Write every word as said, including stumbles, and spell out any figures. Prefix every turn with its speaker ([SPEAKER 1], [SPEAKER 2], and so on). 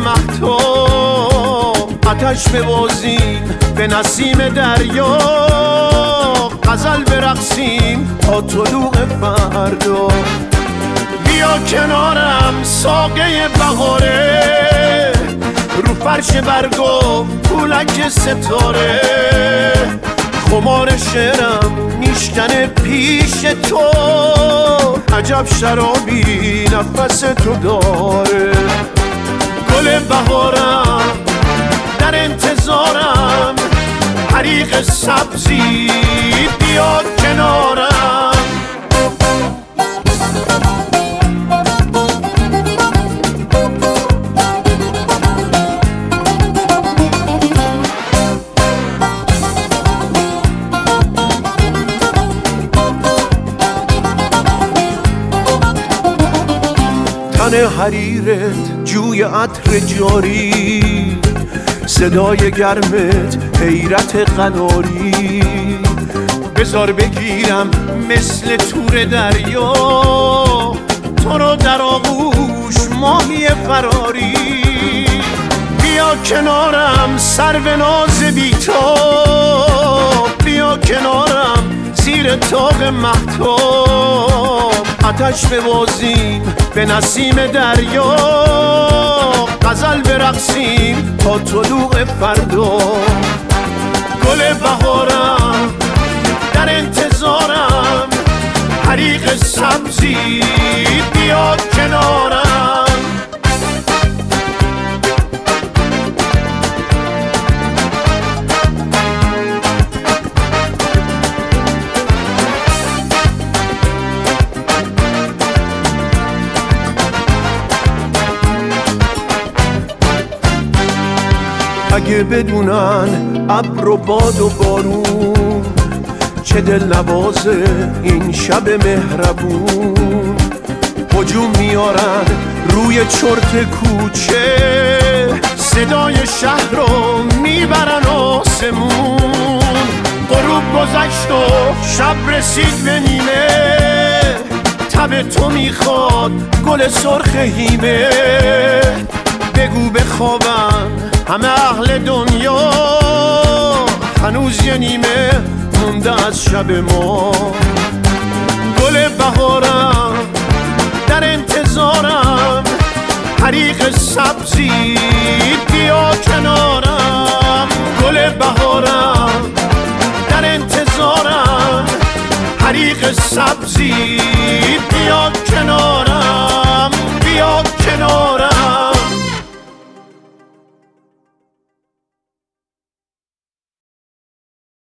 [SPEAKER 1] مهتاب، آتش ببازیم به نسیم دریا، غزل برقصیم تا طلوع فردا. بیا کنارم ساقه بهاره، رو فرش برگو پولک ستاره، خمار شعرم میشکنه پیش تو، عجب شرابی نفس تو داره. گل بهارم در انتظارم، حریق سبزی بیا کنارم. تن حریرت جوی عطر جاری، صدای گرمت حیرت قناری، بذار بگیرم مثل تور دریا، تو رو در آغوش ماهی فراری. بیا کنارم سرو ناز بیتاب، بیا کنارم زیر طاق مهتاب، آتش ببازیم به نسیم دریا، غزل برقصیم تا طلوع فردا. گل بهارم در انتظارم، حریق سبزی بیا کنارم. اگه بدونن ابر و باد و بارون، چه دل نوازه این شب مهربون. هجوم میارن روی چرت کوچه، صدای شهر رو میبرن آسمون. غروب گذشت و شب رسید به نیمه، تب تو میخواد گل سرخ هیمه. بگو بخوابن همه اهل دنیا، هنوز یه نیمه مونده از شب ما. گل بهارم در انتظارم، حریق سبزی بیا کنارم. گل بهارم در انتظارم، حریق سبزی